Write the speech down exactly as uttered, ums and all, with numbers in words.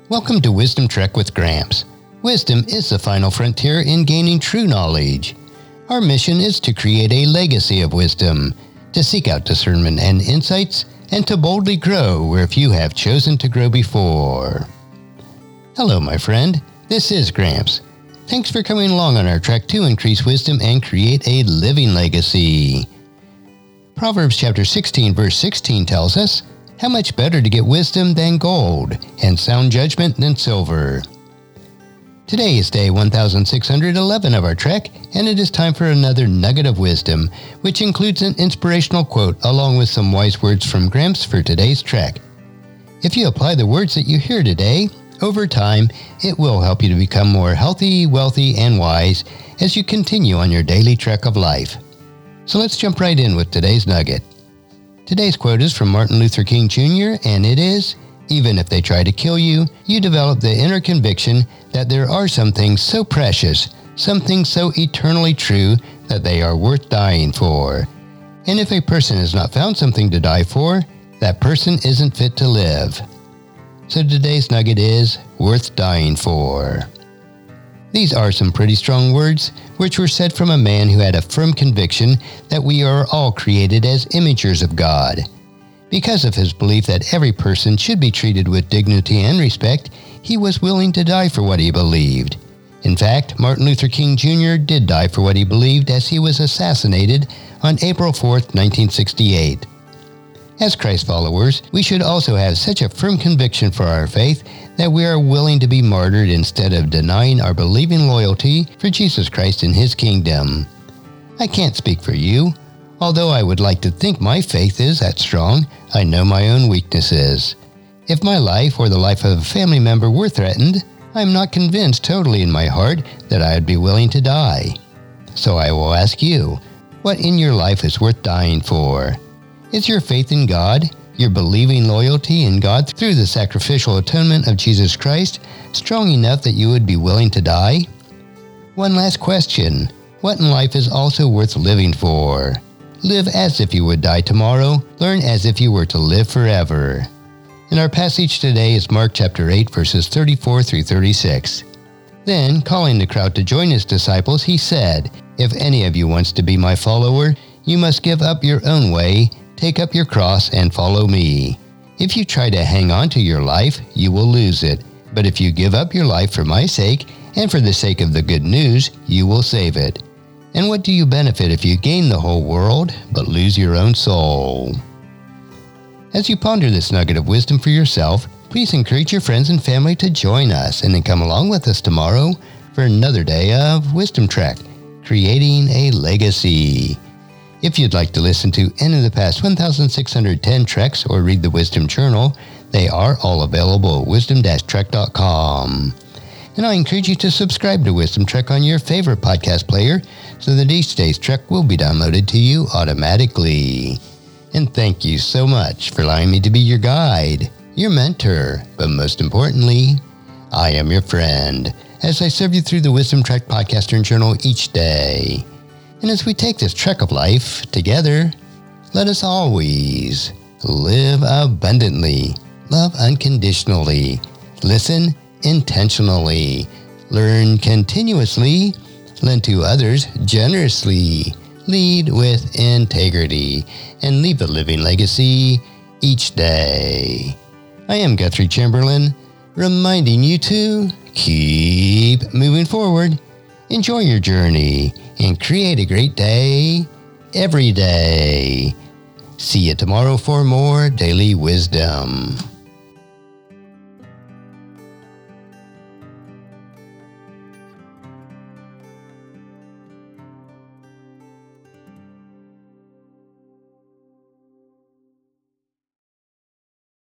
Welcome to Wisdom Trek with Gramps. Wisdom is the final frontier in gaining true knowledge. Our mission is to create a legacy of wisdom, to seek out discernment and insights, and to boldly grow where few have chosen to grow before. Hello, my friend. This is Gramps. Thanks for coming along on our trek to increase wisdom and create a living legacy. Proverbs chapter sixteen, verse sixteen tells us, "How much better to get wisdom than gold, and sound judgment than silver." Today is day one thousand six hundred eleven of our trek, and it is time for another nugget of wisdom, which includes an inspirational quote along with some wise words from Gramps for today's trek. If you apply the words that you hear today, over time, it will help you to become more healthy, wealthy, and wise as you continue on your daily trek of life. So let's jump right in with today's nugget. Today's quote is from Martin Luther King Junior, and it is, "Even if they try to kill you, you develop the inner conviction that there are some things so precious, some things so eternally true that they are worth dying for. And if a person has not found something to die for, that person isn't fit to live." So today's nugget is worth dying for. These are some pretty strong words, which were said from a man who had a firm conviction that we are all created as imagers of God. Because of his belief that every person should be treated with dignity and respect, he was willing to die for what he believed. In fact, Martin Luther King Junior did die for what he believed as he was assassinated on April fourth, nineteen sixty-eight. As Christ followers, we should also have such a firm conviction for our faith that we are willing to be martyred instead of denying our believing loyalty for Jesus Christ and His kingdom. I can't speak for you. Although I would like to think my faith is that strong, I know my own weaknesses. If my life or the life of a family member were threatened, I am not convinced totally in my heart that I would be willing to die. So I will ask you, what in your life is worth dying for? Is your faith in God, your believing loyalty in God through the sacrificial atonement of Jesus Christ, strong enough that you would be willing to die? One last question. What in life is also worth living for? Live as if you would die tomorrow. Learn as if you were to live forever. And our passage today is Mark chapter eight, verses thirty-four through thirty-six. Then, calling the crowd to join his disciples, he said, "If any of you wants to be my follower, you must give up your own way, take up your cross, and follow me. If you try to hang on to your life, you will lose it. But if you give up your life for my sake, and for the sake of the good news, you will save it. And what do you benefit if you gain the whole world, but lose your own soul?" As you ponder this nugget of wisdom for yourself, please encourage your friends and family to join us and then come along with us tomorrow for another day of Wisdom Trek, creating a legacy. If you'd like to listen to any of the past one thousand six hundred ten treks or read the Wisdom Journal, they are all available at wisdom dash trek dot com. And I encourage you to subscribe to Wisdom Trek on your favorite podcast player so that each day's trek will be downloaded to you automatically. And thank you so much for allowing me to be your guide, your mentor, but most importantly, I am your friend as I serve you through the Wisdom Trek podcast and journal each day. And as we take this trek of life together, let us always live abundantly, love unconditionally, listen intentionally, learn continuously, lend to others generously, lead with integrity, and leave a living legacy each day. I am Guthrie Chamberlain, reminding you to keep moving forward, enjoy your journey, and create a great day every day. See you tomorrow for more daily wisdom.